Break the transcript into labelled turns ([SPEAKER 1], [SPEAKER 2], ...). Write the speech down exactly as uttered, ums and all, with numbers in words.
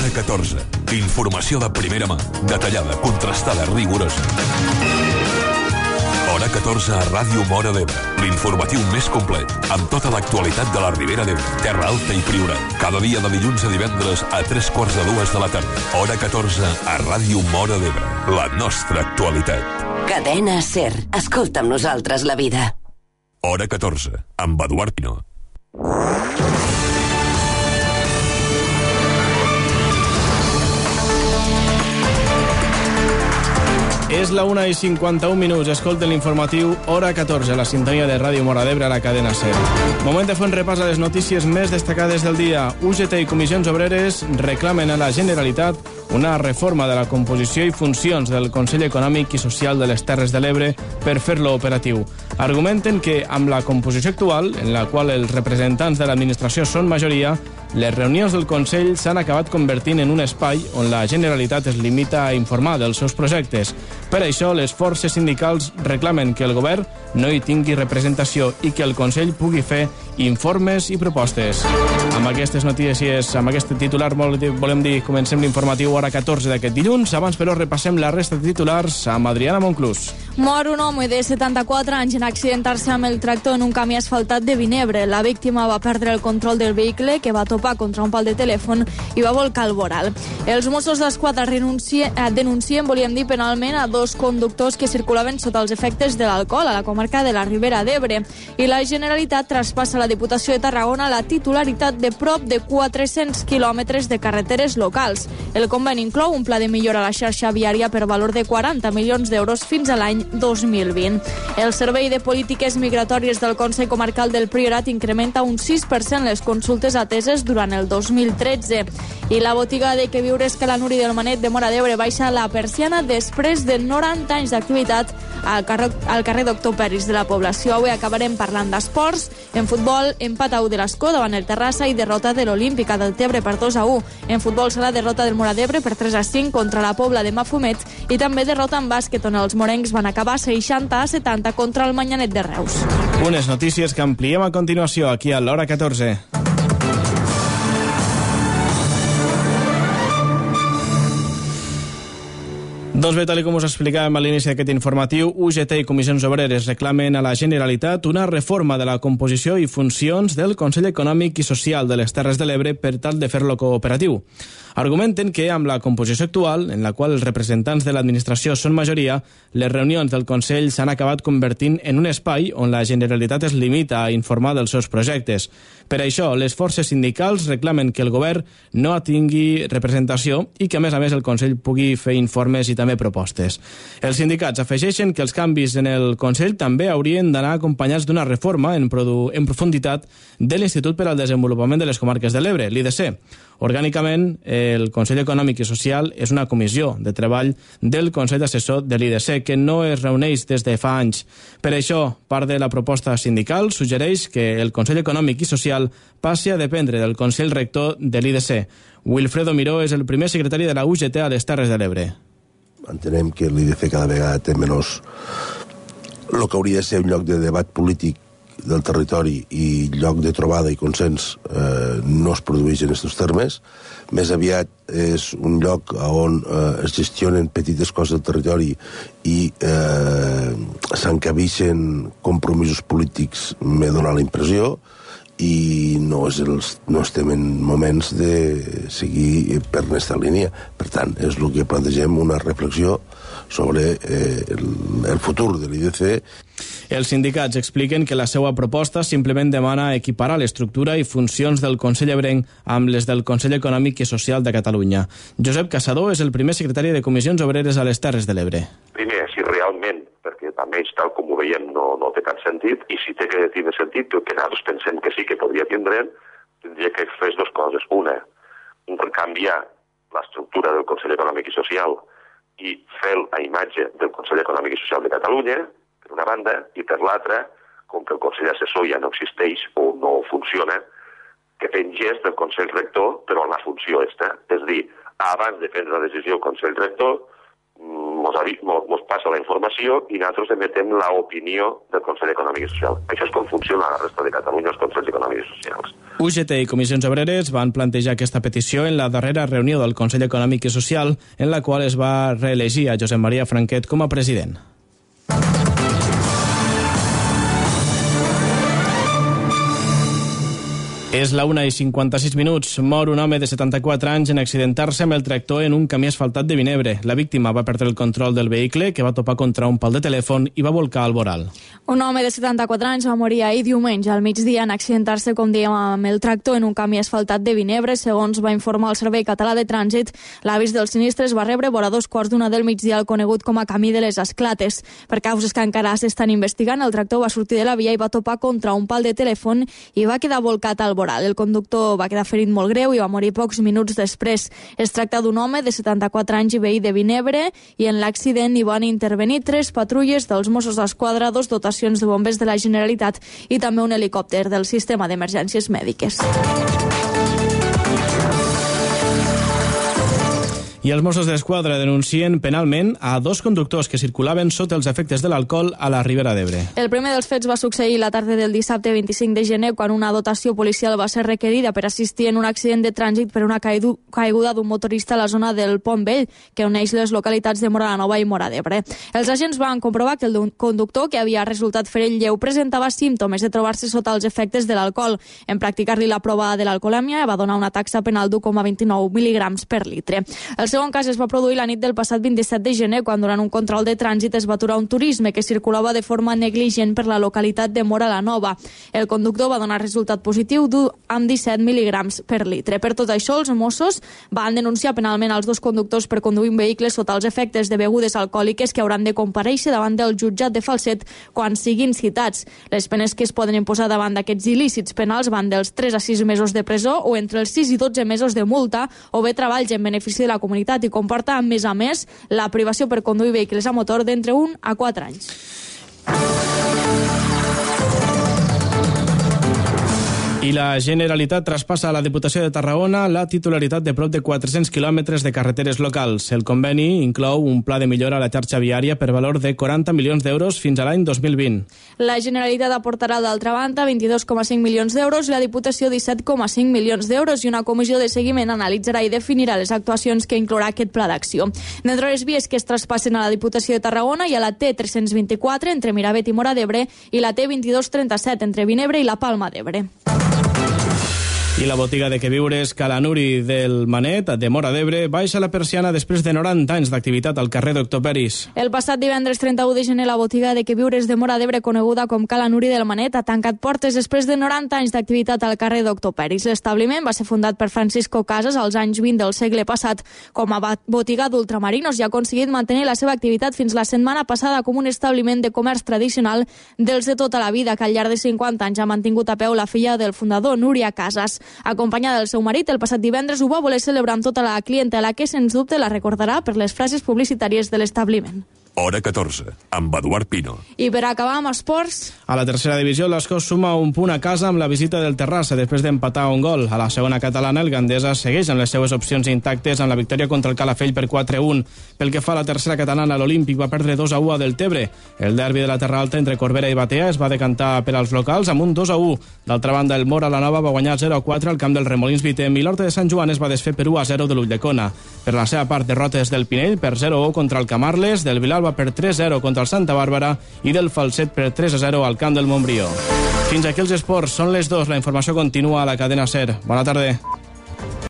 [SPEAKER 1] Hora catorze. Informació de primera mà, detallada, contrastada, rigorosa. Hora catorze a Ràdio Móra d'Ebre. L'informatiu més complet, amb tota l'actualitat de la Ribera d'Ebre, Terra Alta i Priorat. Cada dia de dilluns a divendres a tres quarts de dues de la tarda. Hora catorze a Ràdio Móra d'Ebre. La nostra actualitat.
[SPEAKER 2] Cadena SER. Escolta amb nosaltres la vida.
[SPEAKER 1] Hora catorze, amb Eduard Pino.
[SPEAKER 3] És la una i cinquanta-un minuts. Escolten l'informatiu Hora catorze, la sintonia de Ràdio Móra d'Ebre a la cadena SER. Moment de fer un repàs a les notícies més destacades del dia. U G T i comissions obreres reclamen a la Generalitat una reforma de la composició i funcions del Consell Econòmic i Social de les Terres de l'Ebre per fer-lo operatiu. Argumenten que, amb la composició actual, en la qual els representants de l'administració són majoria, les reunions del Consell s'han acabat convertint en un espai on la Generalitat es limita a informar dels seus projectes. Per això, les forces sindicals reclamen que el govern no hi tingui representació i que el Consell pugui fer informes i propostes. Amb aquestes notícies, amb aquest titular, volem dir, comencem l'informatiu Hora catorze d'aquest dilluns. Abans, però, repassem la resta de titulars amb Adriana Monclús.
[SPEAKER 4] Mor un home de setanta-quatre anys en accidentar-se amb el tractor en un camí asfaltat de Vinebre. La víctima va perdre el control del vehicle, que va topar contra un pal de telèfon i va volcar el voral. Els Mossos d'Esquadra denuncien, volíem dir, penalment a dos conductors que circulaven sota els efectes de l'alcohol a la comarca de la Ribera d'Ebre. I la Generalitat traspassa a la Diputació de Tarragona la titularitat de prop de quatre-cents quilòmetres de carreteres locals. El conveni inclou un pla de millora a la xarxa viària per valor de quaranta milions d'euros fins a l'any dos mil vint. El Servei de Polítiques Migratòries del Consell Comarcal del Priorat incrementa un sis per cent les consultes ateses durant el dos mil tretze. I la botiga de Que viures que la Nuri del Manet de Móra d'Ebre baixa la persiana després de noranta anys d'activitat al carrer, al carrer Doctor Peris de la població. Avui acabarem parlant d'esports. En futbol, empat a u de l'Escó davant el Terrassa i derrota de l'Olímpica del Tebre per dos a u. En futbol serà derrota del Móra d'Ebre per tres a cinc contra la Pobla de Mafumet i també derrota en bàsquet on els morencs van acabar seixanta a setanta contra el Manyanet de Reus.
[SPEAKER 3] Unes notícies que ampliem a continuació aquí a l'Hora catorze. Doncs bé, tal com us explicàvem a l'inici d'aquest informatiu, U G T i comissions obreres reclamen a la Generalitat una reforma de la composició i funcions del Consell Econòmic i Social de les Terres de l'Ebre per tal de fer-lo cooperatiu. Argumenten que, amb la composició actual, en la qual els representants de l'administració són majoria, les reunions del Consell s'han acabat convertint en un espai on la Generalitat es limita a informar dels seus projectes. Per això, les forces sindicals reclamen que el govern no tingui representació i que, a més a més, el Consell pugui fer informes i també propostes. Els sindicats afegeixen que els canvis en el Consell també haurien d'anar acompanyats d'una reforma en, en profunditat de l'Institut per al Desenvolupament de les Comarques de l'Ebre, l'I D C. Orgànicament, el Consell Econòmic i Social és una comissió de treball del Consell Assessor de l'I D C que no es reuneix des de fa anys. Per això, part de la proposta sindical suggereix que el Consell Econòmic i Social passi a dependre del Consell Rector de l'I D C. Wilfredo Miró és el primer secretari de la U G T a les Terres de l'Ebre.
[SPEAKER 5] Entenem que l'I D C cada vegada té menys el que hauria de ser un lloc de debat polític del territori i lloc de trobada i consens eh, no es produeix en aquests termes. Més aviat és un lloc on eh, es gestionen petites coses del territori i eh, s'encabixen compromisos polítics, m'he donat la impressió, i no, és els, no estem en moments de seguir per aquesta línia. Per tant, és el que plantegem, una reflexió sobre eh, el, el futur de l'I D C.
[SPEAKER 3] Els sindicats expliquen que la seva proposta simplement demana equiparar l'estructura i funcions del Consell Ebrenc amb les del Consell Econòmic i Social de Catalunya. Josep Caçador és el primer secretari de Comissions Obreres a les Terres de l'Ebre.
[SPEAKER 6] Primer, si realment, perquè també tal com ho veiem no, no té cap sentit, i si té que tindre sentit, que nosaltres pensem que sí que podria tindre, tindria que fer dues coses. Una, canviar l'estructura del Consell Econòmic i Social i fer la imatge del Consell Econòmic i Social de Catalunya, per una banda, i per l'altra, com que el Consell Assessor ja no existeix o no funciona, que pengés del Consell Rector, però en la funció esta. És a dir, abans de prendre la decisió el Consell Rector, mos, mos, mos passa la informació i nosaltres emetem l'opinió del Consell Econòmic i Social. Això és com funciona a la resta de Catalunya els Consells Econòmics i Socials.
[SPEAKER 3] U G T i Comissions Obreres van plantejar aquesta petició en la darrera reunió del Consell Econòmic i Social, en la qual es va reelegir a Josep Maria Franquet com a president. És la una i cinquanta-sis minuts. Mor un home de setanta-quatre anys en accidentar-se amb el tractor en un camí asfaltat de Vinebre. La víctima va perdre el control del vehicle, que va topar contra un pal de telèfon i va volcar al voral.
[SPEAKER 4] Un home de setanta-quatre anys va morir ahir diumenge al migdia en accidentar-se, com dèiem, amb el tractor en un camí asfaltat de Vinebre. Segons va informar el Servei Català de Trànsit, l'avís dels sinistres va rebre vora dos quarts d'una del migdia el conegut com a Camí de les Esclates. Per causes que encara s'estan investigant, el tractor va sortir de la via i va topar contra un pal de telèfon i va quedar volcat al voral. El conductor va quedar ferit molt greu i va morir pocs minuts després. Es tracta d'un home de setanta-quatre anys i veí de Vinebre, i en l'accident hi van intervenir tres patrulles dels Mossos d'Esquadra, dos dotacions de bombers de la Generalitat i també un helicòpter del Sistema d'Emergències Mèdiques.
[SPEAKER 3] I els Mossos d'Esquadra denuncien penalment a dos conductors que circulaven sota els efectes de l'alcohol a la Ribera d'Ebre.
[SPEAKER 4] El primer dels fets va succeir la tarda del dissabte vint-i-cinc de gener, quan una dotació policial va ser requerida per assistir en un accident de trànsit per una caiguda d'un motorista a la zona del Pont Vell, que uneix les localitats de Móra la Nova i Móra d'Ebre. Els agents van comprovar que el conductor, que havia resultat ferit lleu, presentava símptomes de trobar-se sota els efectes de l'alcohol. En practicar-li la prova de l'alcoholèmia va donar una taxa penal d'u coma vint-i-nou mil·ligrams per litre. El segon cas es va produir la nit del passat vint-i-set de gener, quan durant un control de trànsit es va aturar un turisme que circulava de forma negligent per la localitat de Móra la Nova. El conductor va donar resultat positiu amb disset mil·ligrams per litre. Per tot això, els Mossos van denunciar penalment els dos conductors per conduir un vehicle sota els efectes de begudes alcohòliques, que hauran de comparèixer davant del jutjat de Falset quan siguin citats. Les penes que es poden imposar davant d'aquests il·lícits penals van dels tres a sis mesos de presó o entre els sis i dotze mesos de multa, o bé treballs en benefici de la comunitat, i comporta, a més a més, la privació per conduir vehicles a motor d'entre un a quatre anys. I la Generalitat traspassa a la Diputació de Tarragona la titularitat de prop de quatre-cents quilòmetres de carreteres locals. El conveni inclou un pla de millora a la xarxa viària per valor de quaranta milions d'euros fins a l'any dos mil vint. La Generalitat aportarà, d'altra banda, vint-i-dos coma cinc milions d'euros i la Diputació disset coma cinc milions d'euros, i una comissió de seguiment analitzarà i definirà les actuacions que inclourà aquest pla d'acció. D'entre les vies que es traspassen a la Diputació de Tarragona hi ha la T tres cents vint-i-quatre entre Miravet i Móra d'Ebre i la T vint-i-dos trenta-set entre Vinebre i la Palma d'Ebre.
[SPEAKER 3] I la botiga de queviures Calanuri del Manet, de Móra d'Ebre, baixa la persiana després de noranta anys d'activitat al carrer Doctor Peris.
[SPEAKER 4] El passat divendres trenta-u de gener, la botiga de queviures de Móra d'Ebre, coneguda com Calanuri del Manet, ha tancat portes després de noranta anys d'activitat al carrer Doctor Peris. L'establiment va ser fundat per Francisco Casas als anys vint del segle passat com a botiga d'ultramarinos i ha aconseguit mantenir la seva activitat fins la setmana passada com un establiment de comerç tradicional dels de tota la vida, que al llarg de cinquanta anys ha mantingut a peu la filla del fundador, Núria Casas. Acompanyada del seu marit, el passat divendres ho va voler celebrar amb tota la clientela, que sens dubte la recordarà per les frases publicitàries de l'establiment.
[SPEAKER 1] Hora catorze, amb Eduard Pino.
[SPEAKER 4] I per acabar amb esports...
[SPEAKER 3] A la tercera divisió, l'Escó suma un punt a casa amb la visita del Terrassa després d'empatar un gol. A la segona catalana, el Gandesa segueix amb les seues opcions intactes amb la victòria contra el Calafell per quatre a un. Pel que fa a la tercera catalana, l'Olímpic va perdre dos a u a Deltebre. El derbi de la Terra Alta entre Corbera i Batea es va decantar per als locals amb un dos a u. D'altra banda, el Móra la Nova va guanyar zero a quatre al camp del Remolins Vitem i l'Horta de Sant Joan es va desfer per u a zero de l'Ulldecona. Per la seva part, derrotes del Pinell per zero a u contra el Camarles, del Vilalba per tres a zero contra el Santa Bàrbara i del Falset per tres a zero al camp del Montbrió. Fins aquí els esports, són les dos. La informació continua a la cadena SER. Bona tarda.